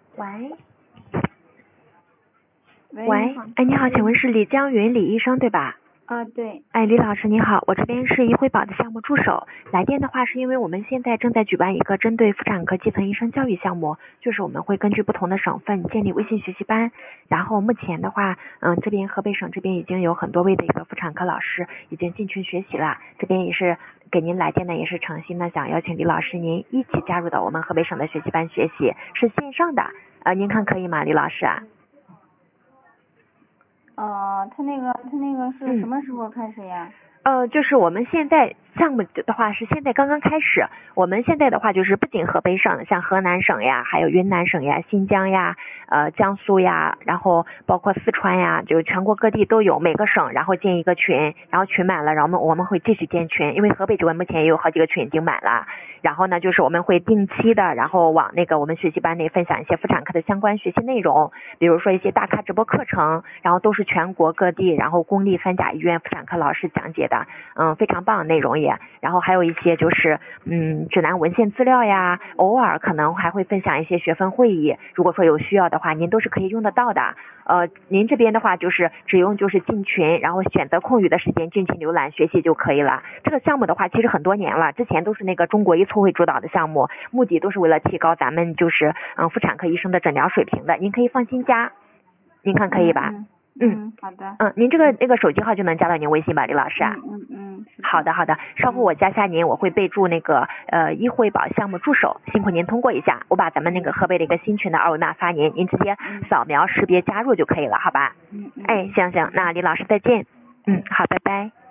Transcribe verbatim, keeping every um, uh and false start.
喂， 喂， 喂， 你好哎，你好，请问是李江云李医生对吧？ 啊，对， 哎，李老师你好，我这边是怡辉宝的项目助手。来电的话是因为我们现在正在举办一个针对妇产科基层医生教育项目，就是我们会根据不同的省份建立微信学习班，然后目前的话，嗯，这边河北省这边已经有很多位的一个妇产科老师已经进群学习了，这边也是给您来电的，也是诚心的想邀请李老师您一起加入到我们河北省的学习班学习，是线上的，呃，您看可以吗，李老师啊？ 呃，他那个他那个是嗯什么时候开始呀？ 呃，就是我们现在项目的话是现在刚刚开始，我们现在的话就是不仅河北省，像河南省呀，还有云南省呀、新疆呀、呃江苏呀，然后包括四川呀，就全国各地都有，每个省然后建一个群，然后群满了，然后我们我们会继续建群，因为河北这边目前也有好几个群已经满了，然后呢就是我们会定期的，然后往那个我们学习班内分享一些妇产科的相关学习内容，比如说一些大咖直播课程，然后都是全国各地，然后公立三甲医院妇产科老师讲解的，嗯，非常棒的内容也，然后还有一些就是嗯指南文献资料呀，偶尔可能还会分享一些学分会议，如果说有需要的话，您都是可以用得到的。呃，您这边的话就是只用就是进群，然后选择空余的时间进行浏览学习就可以了。这个项目的话其实很多年了，之前都是那个中国医促会主导的项目，目的都是为了提高咱们就是嗯妇产科医生的诊疗水平的，您可以放心加，您看可以吧？ 嗯嗯嗯，好的。 嗯，您这个那个手机号就能加到您微信吧，李老师啊？ 嗯嗯嗯，是好的好的，稍后我加下您，我会备注那个呃医惠保项目助手，辛苦您通过一下，我把咱们那个河北的一个新群的二维码发您，您直接扫描识别加入就可以了，好吧？ 嗯嗯。 哎，行行，那李老师再见。嗯，好，拜拜。